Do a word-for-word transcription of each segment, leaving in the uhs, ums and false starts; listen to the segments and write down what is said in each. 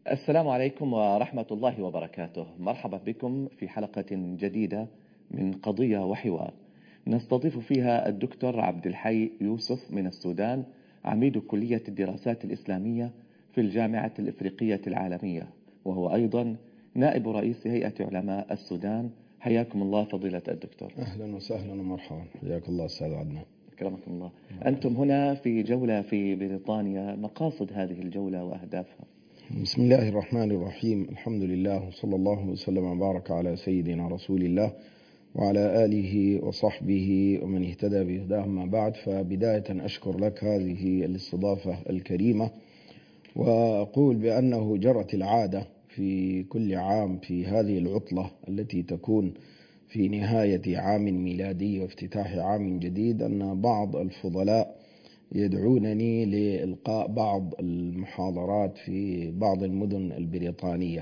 السلام عليكم ورحمة الله وبركاته. مرحبا بكم في حلقة جديدة من قضية وحوار نستضيف فيها الدكتور عبد الحي يوسف من السودان، عميد كلية الدراسات الإسلامية في الجامعة الإفريقية العالمية، وهو أيضا نائب رئيس هيئة علماء السودان. حياكم الله فضيلة الدكتور. أهلا وسهلا ومرحبا، حياك الله أستاذ عدنان. أكرمكم الله. أنتم هنا في جولة في بريطانيا، مقاصد هذه الجولة وأهدافها؟ بسم الله الرحمن الرحيم، الحمد لله وصلى الله وسلم وبارك على سيدنا رسول الله وعلى آله وصحبه ومن اهتدى بهداه. ما بعد، فبداية أشكر لك هذه الاستضافة الكريمة، وأقول بأنه جرت العادة في كل عام في هذه العطلة التي تكون في نهاية عام ميلادي وافتتاح عام جديد أن بعض الفضلاء يدعونني لإلقاء بعض المحاضرات في بعض المدن البريطانية،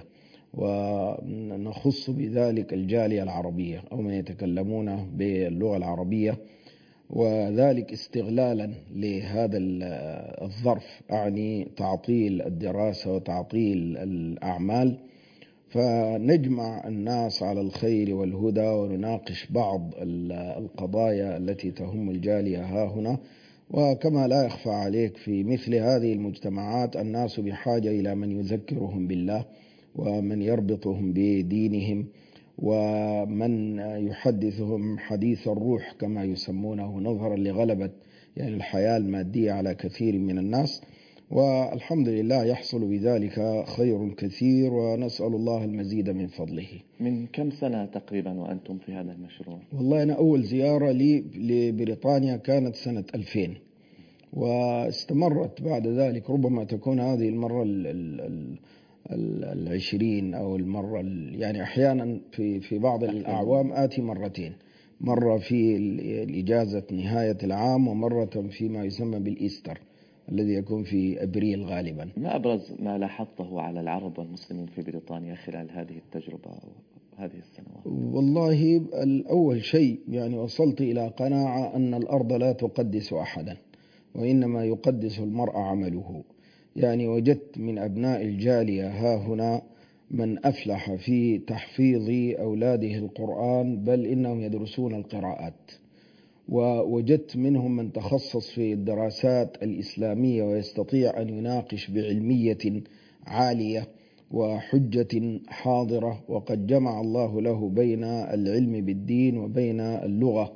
ونخص بذلك الجالية العربية أو من يتكلمون باللغة العربية، وذلك استغلالا لهذا الظرف، أعني تعطيل الدراسة وتعطيل الأعمال، فنجمع الناس على الخير والهدى ونناقش بعض القضايا التي تهم الجالية ها هنا. وكما لا يخفى عليك، في مثل هذه المجتمعات الناس بحاجة إلى من يذكرهم بالله ومن يربطهم بدينهم ومن يحدثهم حديث الروح كما يسمونه، نظرا لغلبة يعني الحياة المادية على كثير من الناس، والحمد لله يحصل بذلك خير كثير، ونسأل الله المزيد من فضله. من كم سنة تقريبا وأنتم في هذا المشروع؟ والله أنا أول زيارة لي لبريطانيا كانت سنة ألفين، واستمرت بعد ذلك، ربما تكون هذه المرة ال ال ال العشرين أو المرة يعني أحيانا في في بعض الأعوام آتي مرتين، مرة في الإجازة نهاية العام ومرة فيما يسمى بالإيستر الذي يكون في أبريل غالبا. ما أبرز ما لاحظته على العرب والمسلمين في بريطانيا خلال هذه التجربة هذه السنوات؟ والله الأول شيء يعني وصلت إلى قناعة أن الأرض لا تقدس أحدا، وإنما يقدس المرء عمله. يعني وجدت من أبناء الجالية ها هنا من أفلح في تحفيظ أولاده القرآن، بل إنهم يدرسون القراءات، ووجدت منهم من تخصص في الدراسات الإسلامية ويستطيع أن يناقش بعلمية عالية وحجة حاضرة، وقد جمع الله له بين العلم بالدين وبين اللغة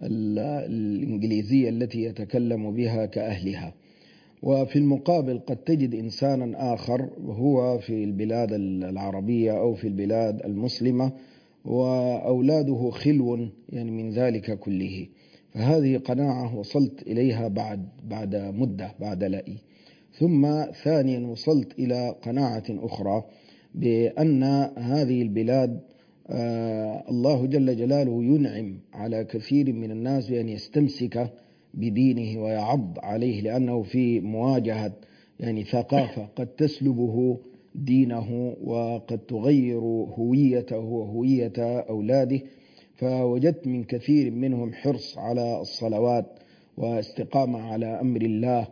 الإنجليزية التي يتكلم بها كأهلها. وفي المقابل قد تجد إنسانا آخر هو في البلاد العربية أو في البلاد المسلمة وأولاده خلو يعني من ذلك كله. فهذه قناعة وصلت إليها بعد بعد مدة، بعد لأي. ثم ثانيا وصلت إلى قناعة أخرى بأن هذه البلاد آه الله جل جلاله ينعم على كثير من الناس بأن يستمسك بدينه ويعض عليه، لأنه في مواجهة يعني ثقافة قد تسلبه دينه وقد تغير هويته وهوية أولاده. فوجدت من كثير منهم حرص على الصلوات واستقامة على أمر الله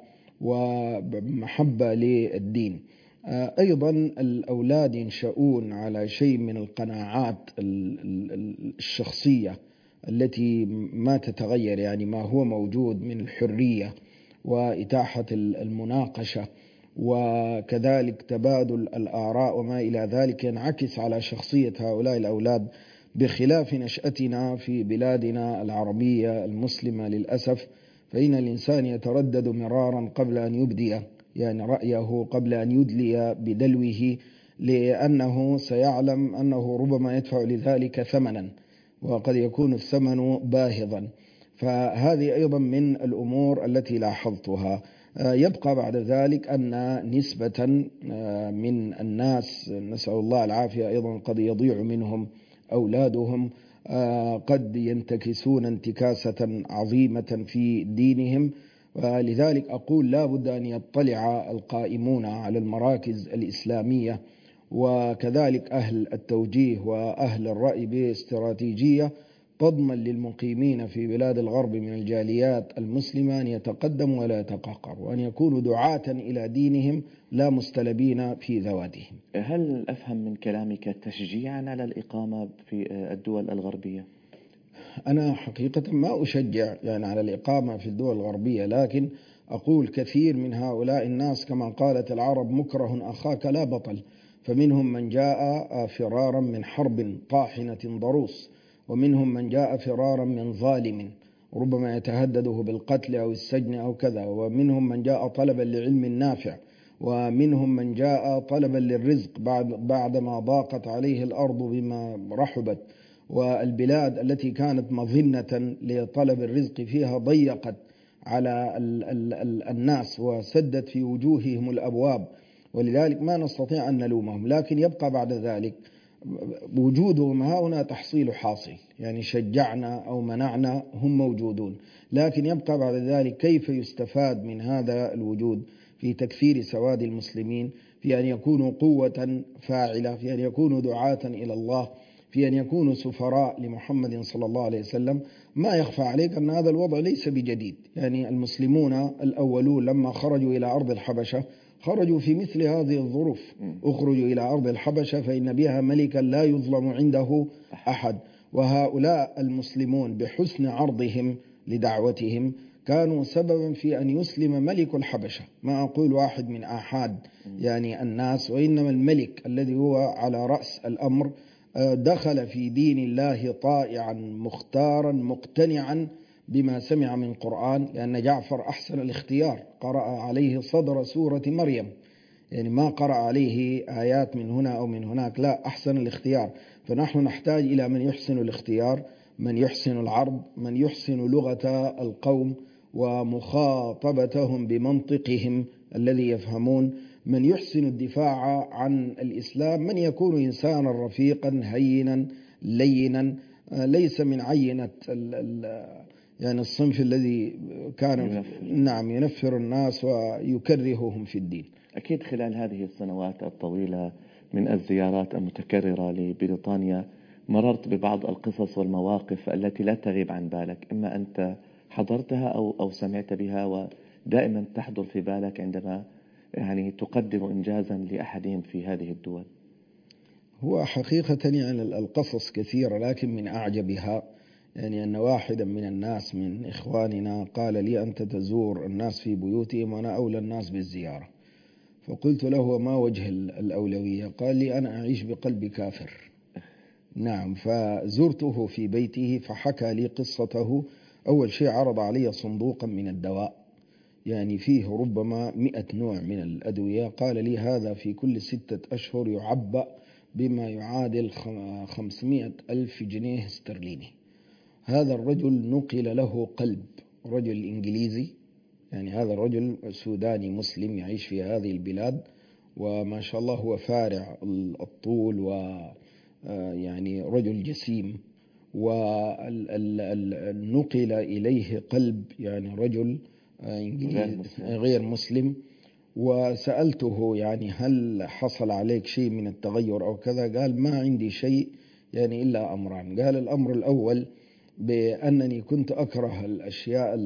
ومحبة للدين. أيضا الأولاد ينشؤون على شيء من القناعات الشخصية التي ما تتغير، يعني ما هو موجود من الحرية وإتاحة المناقشة وكذلك تبادل الآراء وما إلى ذلك، ينعكس على شخصية هؤلاء الأولاد، بخلاف نشأتنا في بلادنا العربية المسلمة للأسف، فإن الإنسان يتردد مرارا قبل أن يبدي يعني رأيه، قبل أن يدلي بدلوه، لأنه سيعلم أنه ربما يدفع لذلك ثمنا وقد يكون الثمن باهظا. فهذه أيضا من الأمور التي لاحظتها. يبقى بعد ذلك أن نسبة من الناس، نسأل الله العافية، أيضا قد يضيع منهم أولادهم، قد ينتكسون انتكاسة عظيمة في دينهم. ولذلك أقول لا بد أن يطلع القائمون على المراكز الإسلامية وكذلك أهل التوجيه وأهل الرأي باستراتيجية تضمن للمقيمين في بلاد الغرب من الجاليات المسلمة أن يتقدموا ولا يتقهقروا، وأن يكونوا دعاة إلى دينهم لا مستلبين في ذواتهم. هل أفهم من كلامك تشجيعا على الإقامة في الدول الغربية؟ أنا حقيقة ما أشجع يعني على الإقامة في الدول الغربية، لكن أقول كثير من هؤلاء الناس كما قالت العرب مكره أخاك لا بطل، فمنهم من جاء فرارا من حرب طاحنة ضروس، ومنهم من جاء فرارا من ظالم ربما يتهدده بالقتل أو السجن أو كذا، ومنهم من جاء طلبا لعلم نافع، ومنهم من جاء طلبا للرزق بعد بعدما ضاقت عليه الأرض بما رحبت، والبلاد التي كانت مظنة لطلب الرزق فيها ضيقت على ال ال ال الناس وسدت في وجوههم الأبواب، ولذلك ما نستطيع أن نلومهم. لكن يبقى بعد ذلك وجودهم هنا تحصيل حاصل، يعني شجعنا أو منعنا هم موجودون، لكن يبقى بعد ذلك كيف يستفاد من هذا الوجود في تكثير سواد المسلمين، في أن يكونوا قوة فاعلة، في أن يكونوا دعاة إلى الله، في أن يكونوا سفراء لمحمد صلى الله عليه وسلم. ما يخفى عليك أن هذا الوضع ليس بجديد، يعني المسلمون الأولون لما خرجوا إلى أرض الحبشة خرجوا في مثل هذه الظروف، أخرجوا إلى أرض الحبشة فإن بها ملكا لا يظلم عنده أحد، وهؤلاء المسلمون بحسن عرضهم لدعوتهم كانوا سببا في أن يسلم ملك الحبشة، ما أقول واحد من آحاد يعني الناس، وإنما الملك الذي هو على رأس الأمر دخل في دين الله طائعا مختارا مقتنعا بما سمع من قرآن، لأن جعفر أحسن الاختيار، قرأ عليه صدر سورة مريم، يعني ما قرأ عليه آيات من هنا أو من هناك، لا، أحسن الاختيار. فنحن نحتاج إلى من يحسن الاختيار، من يحسن العرض، من يحسن لغة القوم ومخاطبتهم بمنطقهم الذي يفهمون، من يحسن الدفاع عن الإسلام، من يكون إنسانا رفيقا هينا لينا، ليس من عينة ال ال يعني الصنف الذي كان ينفر. نعم ينفر الناس ويكرههم في الدين. أكيد خلال هذه السنوات الطويلة من الزيارات المتكررة لبريطانيا مررت ببعض القصص والمواقف التي لا تغيب عن بالك، إما أنت حضرتها أو أو سمعت بها، ودائما تحضر في بالك عندما يعني تقدم إنجازا لأحدهم في هذه الدول. هو حقيقة يعني القصص كثيرة، لكن من أعجبها يعني أن واحدا من الناس من إخواننا قال لي: أنت تزور الناس في بيوتهم وأنا أولى الناس بالزيارة. فقلت له: ما وجه الأولوية؟ قال لي: أنا أعيش بقلب كافر. نعم، فزرته في بيته فحكى لي قصته. أول شيء عرض علي صندوقا من الدواء، يعني فيه ربما مئة نوع من الأدوية، قال لي: هذا في كل ستة أشهر يعبأ بما يعادل خمسمائة ألف جنيه استرليني. هذا الرجل نقل له قلب، رجل إنجليزي، يعني هذا الرجل سوداني مسلم يعيش في هذه البلاد، وما شاء الله هو فارع الطول و يعني رجل جسيم، ونقل إليه قلب يعني رجل إنجليزي غير مسلم. وسألته يعني هل حصل عليك شيء من التغير أو كذا؟ قال: ما عندي شيء يعني إلا أمران. قال: الأمر الأول بأنني كنت أكره الأشياء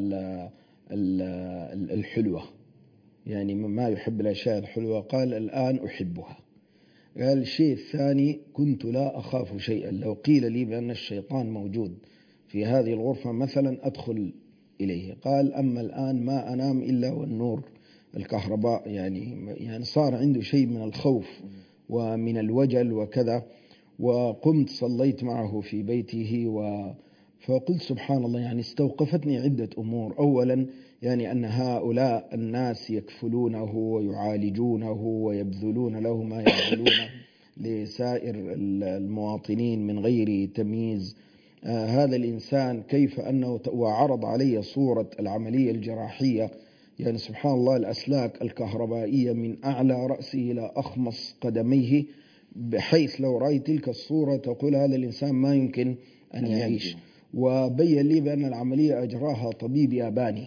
الحلوة، يعني ما يحب الأشياء الحلوة، قال: الآن أحبها. قال: الشيء الثاني كنت لا أخاف شيئا، لو قيل لي بأن الشيطان موجود في هذه الغرفة مثلا أدخل إليه. قال: أما الآن ما أنام إلا والنور الكهرباء يعني يعني صار عنده شيء من الخوف ومن الوجل وكذا. وقمت صليت معه في بيته، و فقلت سبحان الله، يعني استوقفتني عدة أمور. أولا يعني أن هؤلاء الناس يكفلونه ويعالجونه ويبذلون له ما يبذلونه لسائر المواطنين من غير تمييز. آه هذا الإنسان كيف أنه وعرض علي صورة العملية الجراحية، يعني سبحان الله الأسلاك الكهربائية من أعلى رأسه إلى أخمص قدميه، بحيث لو رأيت تلك الصورة تقول هذا الإنسان ما يمكن أن يعيش. وبين لي بأن العملية أجراها طبيب ياباني،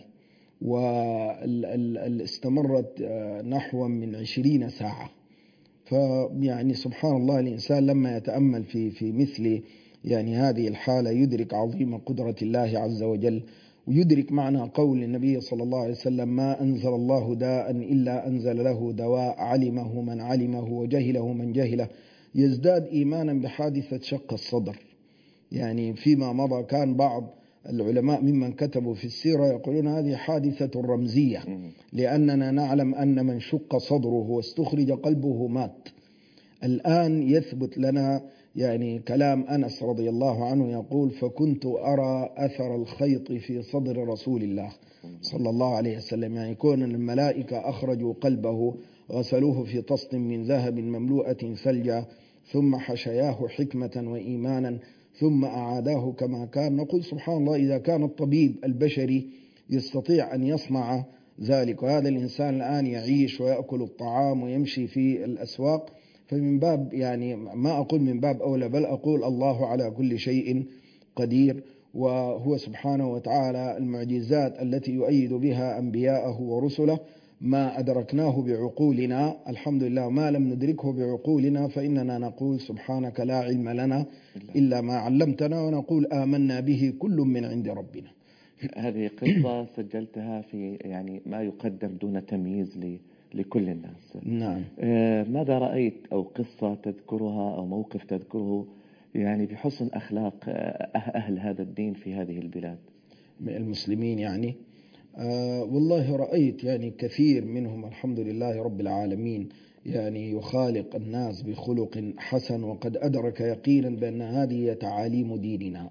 واستمرت نحو من عشرين ساعة. فيعني سبحان الله الإنسان لما يتأمل في في مثل يعني هذه الحالة يدرك عظيم قدرة الله عز وجل، ويدرك معنى قول النبي صلى الله عليه وسلم: ما أنزل الله داء إلا أنزل له دواء، علمه من علمه وجهله من جهله. يزداد إيمانا بحادثة شق الصدر. يعني فيما مضى كان بعض العلماء ممن كتبوا في السيرة يقولون هذه حادثة رمزية، لأننا نعلم أن من شق صدره واستخرج قلبه مات. الآن يثبت لنا يعني كلام أنس رضي الله عنه يقول: فكنت أرى أثر الخيط في صدر رسول الله صلى الله عليه وسلم. يعني كون الملائكة أخرجوا قلبه، غسلوه في طست من ذهب مملوءة ثلجا، ثم حشياه حكمة وإيمانا، ثم أعاداه كما كان. نقول سبحان الله، إذا كان الطبيب البشري يستطيع أن يصنع ذلك، وهذا الإنسان الآن يعيش ويأكل الطعام ويمشي في الأسواق، فمن باب يعني ما أقول من باب أولى، بل أقول الله على كل شيء قدير. وهو سبحانه وتعالى المعجزات التي يؤيد بها أنبياءه ورسله ما أدركناه بعقولنا الحمد لله، ما لم ندركه بعقولنا فإننا نقول سبحانك لا علم لنا إلا ما علمتنا، ونقول آمنا به كل من عند ربنا. هذه قصة سجلتها في يعني ما يقدم دون تمييز لكل الناس. نعم. ماذا رأيت أو قصة تذكرها أو موقف تذكره يعني بحسن أخلاق أهل هذا الدين في هذه البلاد المسلمين؟ يعني آه والله رأيت يعني كثير منهم الحمد لله رب العالمين يعني يخالق الناس بخلق حسن، وقد أدرك يقينا بأن هذه تعاليم ديننا،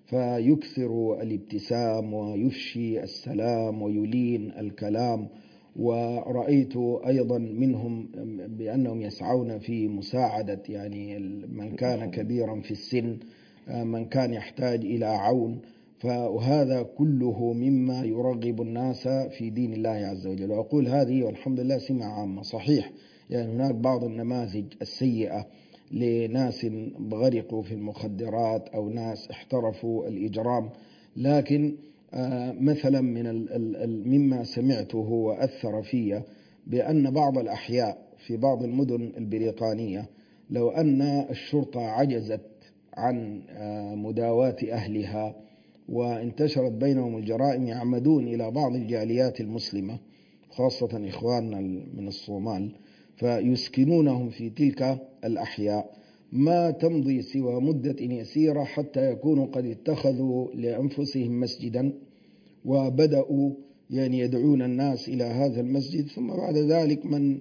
فيكثر الابتسام ويفشي السلام ويلين الكلام. ورأيت أيضا منهم بأنهم يسعون في مساعدة يعني من كان كبيرا في السن، من كان يحتاج إلى عون، فهذا كله مما يرغب الناس في دين الله عز وجل. وأقول هذه والحمد لله سمة عامة. صحيح يعني هناك بعض النماذج السيئة لناس غرقوا في المخدرات أو ناس احترفوا الإجرام، لكن آه مثلا من ال ال مما سمعته وأثر فيه بأن بعض الأحياء في بعض المدن البريطانية لو أن الشرطة عجزت عن آه مداواة أهلها وانتشرت بينهم الجرائم، يعمدون إلى بعض الجاليات المسلمة خاصة إخواننا من الصومال، فيسكنونهم في تلك الأحياء، ما تمضي سوى مدة يسيرة حتى يكونوا قد اتخذوا لأنفسهم مسجدا وبدأوا يعني يدعون الناس إلى هذا المسجد. ثم بعد ذلك من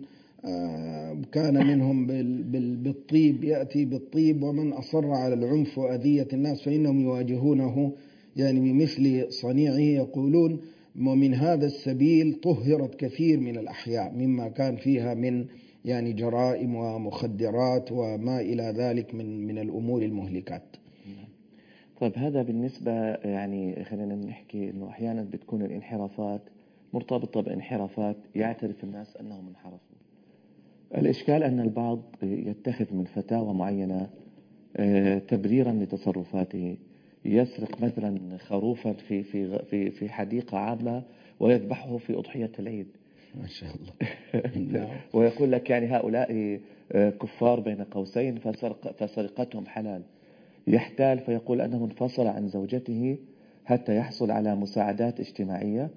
كان منهم بالطيب يأتي بالطيب، ومن أصر على العنف وأذية الناس فإنهم يواجهونه يعني بمثل صنيعه. يقولون ومن هذا السبيل طهرت كثير من الأحياء مما كان فيها من يعني جرائم ومخدرات وما إلى ذلك من من الأمور المهلكات. طيب هذا بالنسبة يعني خلينا نحكي إنه أحيانا بتكون الانحرافات مرتبطة بانحرافات يعترف الناس أنهم انحرفوا. الإشكال أن البعض يتخذ من فتاوى معينة تبريرا لتصرفاته، يسرق مثلا خروفا في في في في حديقة عامة ويذبحه في أضحية العيد ما شاء الله. ويقول لك يعني هؤلاء كفار بين قوسين فسرق فسرقتهم حلال. يحتال فيقول أنه انفصل عن زوجته حتى يحصل على مساعدات اجتماعية،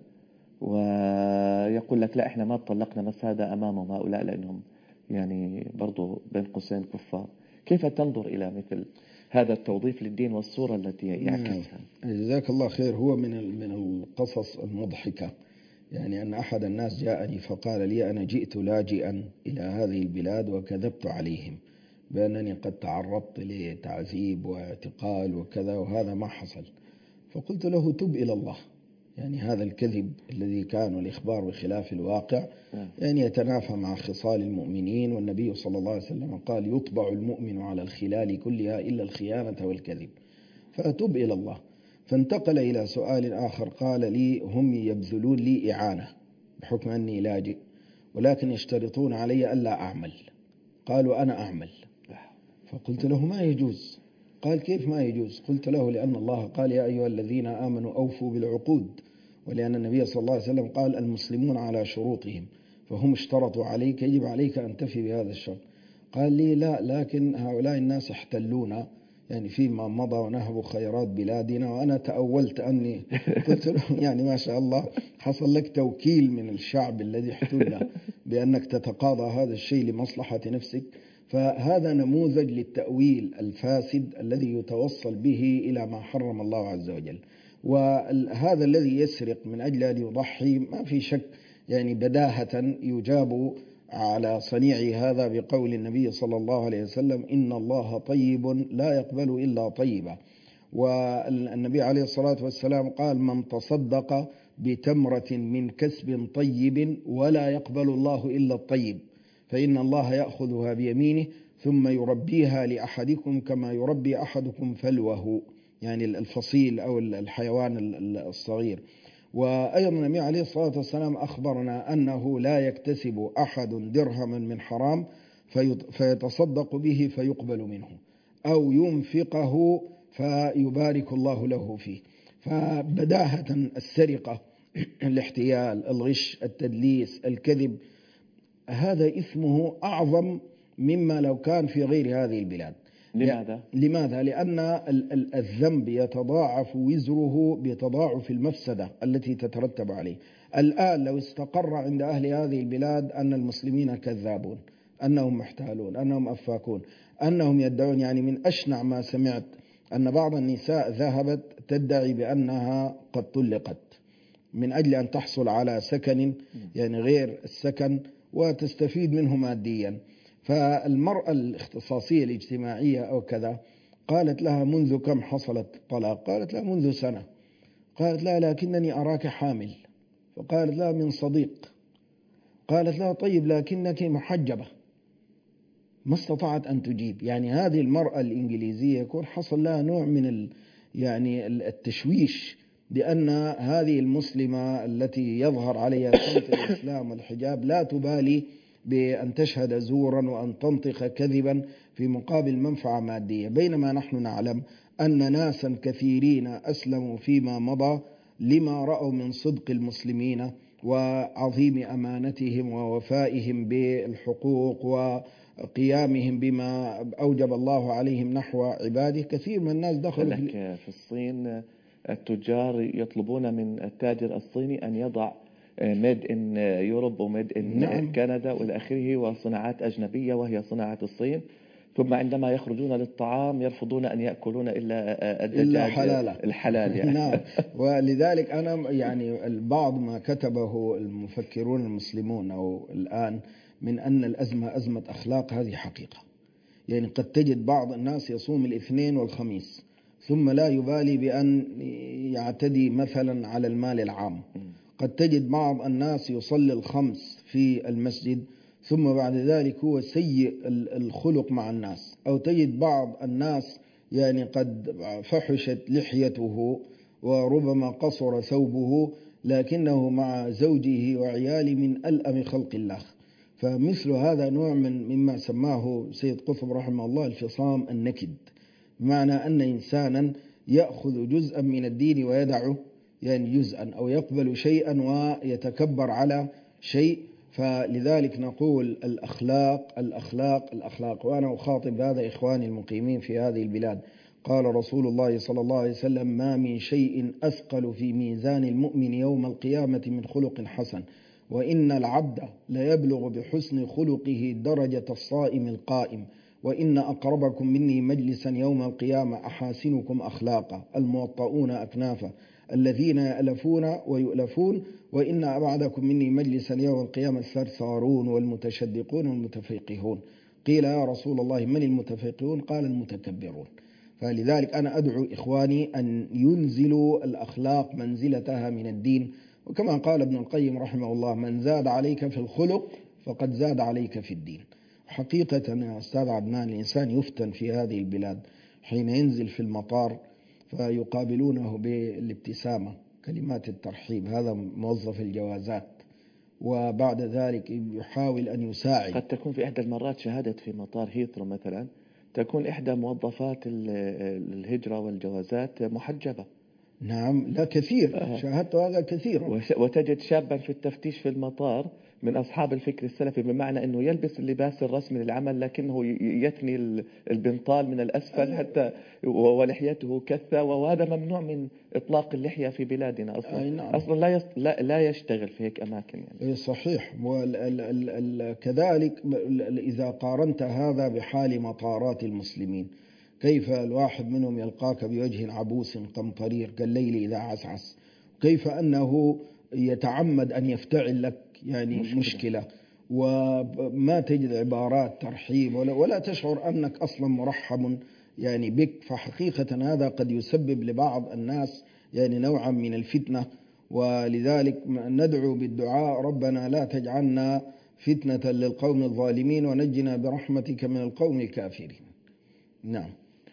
ويقول لك لا إحنا ما طلقنا، بس هذا أمامهم هؤلاء لأنهم يعني برضو بين قوسين كفار. كيف تنظر إلى مثل هذا التوظيف للدين والصورة التي يعكسها؟ جزاك الله خير. هو من من القصص المضحكة يعني أن أحد الناس جاءني فقال لي: أنا جئت لاجئا إلى هذه البلاد وكذبت عليهم بأنني قد تعرضت لتعذيب واعتقال وكذا، وهذا ما حصل. فقلت له: تب إلى الله. يعني هذا الكذب الذي كان والإخبار بخلاف الواقع يعني يتنافى مع خصال المؤمنين، والنبي صلى الله عليه وسلم قال: يطبع المؤمن على الخلال كلها إلا الخيانة والكذب، فأتب إلى الله. فانتقل إلى سؤال آخر، قال لي: هم يبذلون لي إعانة بحكم أني لاجئ، ولكن يشترطون علي ألا أعمل. قالوا: أنا أعمل. فقلت له: ما يجوز. قال: كيف ما يجوز؟ قلت له: لأن الله قال: يا أيها الذين آمنوا أوفوا بالعقود، ولأن النبي صلى الله عليه وسلم قال: المسلمون على شروطهم، فهم اشترطوا عليك، يجب عليك أن تفي بهذا الشرط. قال لي: لا، لكن هؤلاء الناس احتلونا يعني فيما مضى ونهب خيرات بلادنا، وأنا تأولت أني قلت له يعني ما شاء الله حصل لك توكيل من الشعب الذي احتل بأنك تتقاضى هذا الشيء لمصلحة نفسك. فهذا نموذج للتأويل الفاسد الذي يتوصل به إلى ما حرم الله عز وجل. وهذا الذي يسرق من أجل أن يضحي ما في شك يعني بداهة يجاب على صنيع هذا بقول النبي صلى الله عليه وسلم: إن الله طيب لا يقبل إلا طيبا. والنبي عليه الصلاة والسلام قال: من تصدق بتمرة من كسب طيب ولا يقبل الله إلا الطيب فإن الله يأخذها بيمينه ثم يربيها لأحدكم كما يربي أحدكم فلوه، يعني الفصيل أو الحيوان الصغير. وأيضا النبي عليه الصلاة والسلام أخبرنا أنه لا يكتسب أحد درهما من حرام فيتصدق به فيقبل منه أو ينفقه فيبارك الله له فيه. فبداهة السرقة، الاحتيال، الغش، التدليس، الكذب، هذا إثمه أعظم مما لو كان في غير هذه البلاد. لماذا؟ لماذا؟ لأن الذنب يتضاعف وزره بتضاعف المفسدة التي تترتب عليه. الآن لو استقر عند أهل هذه البلاد أن المسلمين كذابون، أنهم محتالون، أنهم أفاكون، أنهم يدعون، يعني من أشنع ما سمعت أن بعض النساء ذهبت تدعي بأنها قد طلقت من أجل أن تحصل على سكن يعني غير السكن وتستفيد منه ماديا. فالمرأة الاختصاصية الاجتماعية أو كذا قالت لها: منذ كم حصلت طلاق؟ قالت: لا منذ سنة. قالت: لا لكنني أراك حامل. فقالت: لا من صديق. قالت: لا طيب لكنك محجبة. ما استطاعت أن تجيب. يعني هذه المرأة الإنجليزية يكون حصل لها نوع من ال يعني التشويش بأن هذه المسلمة التي يظهر عليها صمت الإسلام والحجاب لا تبالي بأن تشهد زورا وأن تنطق كذبا في مقابل منفعة مادية، بينما نحن نعلم أن ناسا كثيرين أسلموا فيما مضى لما رأوا من صدق المسلمين وعظيم أمانتهم ووفائهم بالحقوق وقيامهم بما أوجب الله عليهم نحو عباده. كثير من الناس دخلوا في, في الصين التجار يطلبون من التاجر الصيني أن يضع ميد إن يوروب وميد إن نعم. كندا والى آخره وصناعات أجنبية وهي صناعة الصين، ثم عندما يخرجون للطعام يرفضون أن يأكلون إلا الدجاج إلا الحلال يعني. نعم. ولذلك أنا يعني البعض ما كتبه المفكرون المسلمون أو الآن من أن الأزمة أزمة أخلاق، هذه حقيقة. يعني قد تجد بعض الناس يصوم الاثنين والخميس ثم لا يبالي بأن يعتدي مثلا على المال العام. قد تجد بعض الناس يصلي الخمس في المسجد ثم بعد ذلك هو سيء الخلق مع الناس. أو تجد بعض الناس يعني قد فحشت لحيته وربما قصر ثوبه لكنه مع زوجه وعياله من ألأم خلق الله. فمثل هذا نوع من مما سماه سيد قطب رحمه الله الفصام النكد، بمعنى أن إنسانا يأخذ جزءا من الدين ويدعه يعني جزءا، أو يقبل شيئا ويتكبر على شيء. فلذلك نقول الأخلاق الأخلاق الأخلاق. وأنا أخاطب هذا إخواني المقيمين في هذه البلاد. قال رسول الله صلى الله عليه وسلم: ما من شيء أثقل في ميزان المؤمن يوم القيامة من خلق حسن، وإن العبد ليبلغ بحسن خلقه درجة الصائم القائم، وإن أقربكم مني مجلسا يوم القيامة أحاسنكم أخلاقا الموطؤون أكنافا الذين يألفون ويؤلفون، وإن أبعدكم مني مجلسا يوم القيامة الثرثارون والمتشدقون والمتفيقهون. قيل: يا رسول الله من المتفيقهون؟ قال: المتكبرون. فلذلك أنا أدعو إخواني أن ينزلوا الأخلاق منزلتها من الدين. وكما قال ابن القيم رحمه الله: من زاد عليك في الخلق فقد زاد عليك في الدين. حقيقة يا أستاذ عدنان الإنسان يفتن في هذه البلاد حين ينزل في المطار فيقابلونه بالابتسامة، كلمات الترحيب، هذا موظف الجوازات، وبعد ذلك يحاول أن يساعد. قد تكون في إحدى المرات شهادة في مطار هيثرو مثلا تكون إحدى موظفات الهجرة والجوازات محجبة، نعم، لا كثير، آه. شاهدت هذا كثيرا. وش- وتجد شابا في التفتيش في المطار من أصحاب الفكر السلفي، بمعنى أنه يلبس اللباس الرسمي للعمل لكنه ي- يثني ال- البنطال من الأسفل حتى و- ولحيته كثة، وهذا ممنوع من إطلاق اللحية في بلادنا أصلا. أي نعم. أصلا لا يست... لا لا يشتغل في هيك أماكن يعني. إيه صحيح. وكذلك إذا قارنت هذا بحال مطارات المسلمين، كيف الواحد منهم يلقاك بوجه عبوس قمطرير كالليل إذا عسعس، كيف أنه يتعمد أن يفتعل لك يعني مشكلة, مشكلة. وما تجد عبارات ترحيب ولا, ولا تشعر أنك أصلا مرحب يعني بك. فحقيقة هذا قد يسبب لبعض الناس يعني نوعا من الفتنة، ولذلك ندعو بالدعاء: ربنا لا تجعلنا فتنة للقوم الظالمين ونجنا برحمتك من القوم الكافرين. نعم.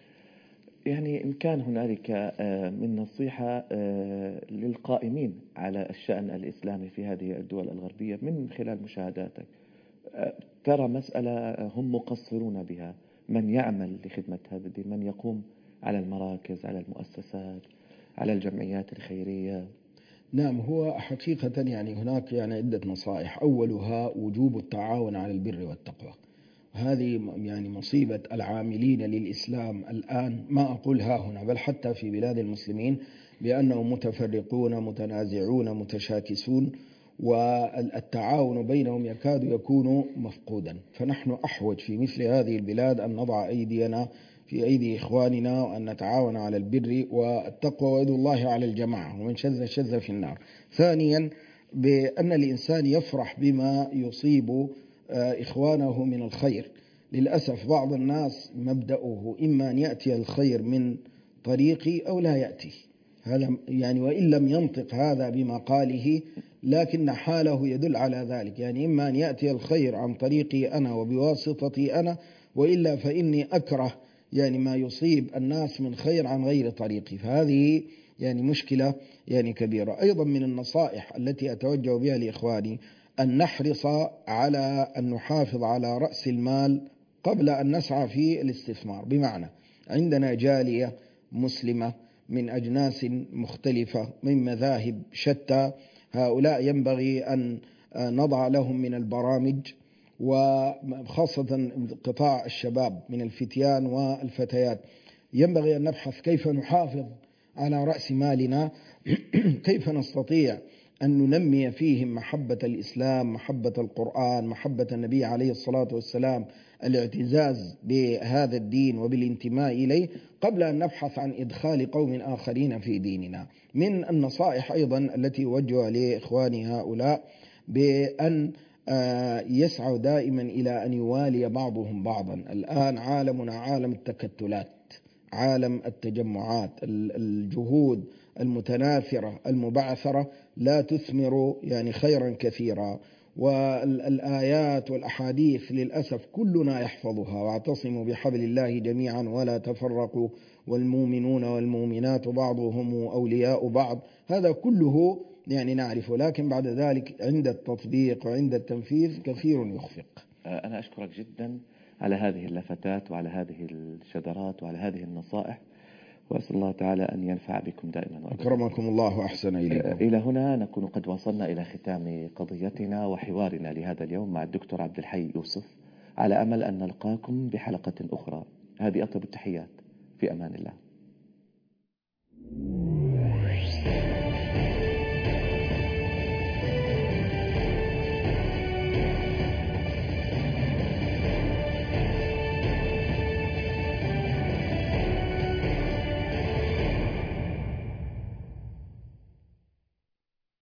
يعني إن كان هنالك من نصيحة للقائمين على الشأن الإسلامي في هذه الدول الغربية من خلال مشاهداتك، ترى مسألة هم مقصرون بها، من يعمل لخدمة هذا الدين، من يقوم على المراكز، على المؤسسات، على الجمعيات الخيرية؟ نعم، هو حقيقة يعني هناك يعني عدة نصائح. أولها وجوب التعاون على البر والتقوى. هذه يعني مصيبة العاملين للإسلام الآن، ما أقول ها هنا بل حتى في بلاد المسلمين، بأنهم متفرقون متنازعون متشاكسون، والتعاون بينهم يكاد يكون مفقودا. فنحن أحوج في مثل هذه البلاد أن نضع أيدينا في أيدي إخواننا وأن نتعاون على البر والتقوى، ويد الله على الجماعة، ومن شذ شذ في النار. ثانيا، بأن الإنسان يفرح بما يصيب إخوانه من الخير. للأسف بعض الناس مبدأه إما أن يأتي الخير من طريقي أو لا يأتي، هذا يعني وإن لم ينطق هذا بمقاله لكن حاله يدل على ذلك. يعني إما أن يأتي الخير عن طريقي أنا وبواسطتي أنا، وإلا فإني أكره يعني ما يصيب الناس من خير عن غير طريقي. فهذه يعني مشكلة يعني كبيرة. أيضا من النصائح التي أتوجه بها لإخواني أن نحرص على أن نحافظ على رأس المال قبل أن نسعى في الاستثمار. بمعنى عندنا جالية مسلمة من أجناس مختلفة من مذاهب شتى، هؤلاء ينبغي أن نضع لهم من البرامج، وخاصة قطاع الشباب من الفتيان والفتيات، ينبغي أن نبحث كيف نحافظ على رأس مالنا، كيف نستطيع أن ننمي فيهم محبة الإسلام، محبة القرآن، محبة النبي عليه الصلاة والسلام، الاعتزاز بهذا الدين وبالانتماء إليه، قبل أن نبحث عن إدخال قوم آخرين في ديننا. من النصائح أيضا التي وجهها لإخواني هؤلاء بأن يسعوا دائما إلى أن يوالي بعضهم بعضا. الآن عالمنا عالم التكتلات، عالم التجمعات، الجهود المتناثرة المبعثرة لا تثمر يعني خيرا كثيرا. والآيات والأحاديث للأسف كلنا يحفظها: واعتصموا بحبل الله جميعا ولا تفرقوا والمؤمنون والمؤمنات بعضهم أولياء بعض. هذا كله يعني نعرفه، لكن بعد ذلك عند التطبيق وعند التنفيذ كثير يخفق. أنا أشكرك جدا على هذه اللفتات وعلى هذه الشذرات وعلى هذه النصائح، وأسأل الله تعالى أن ينفع بكم دائما. أكرمكم الله وأحسن إليكم. إلى هنا نكون قد وصلنا إلى ختام قضيتنا وحوارنا لهذا اليوم مع الدكتور عبد الحي يوسف، على أمل أن نلقاكم بحلقة أخرى. هذه أطيب التحيات، في أمان الله.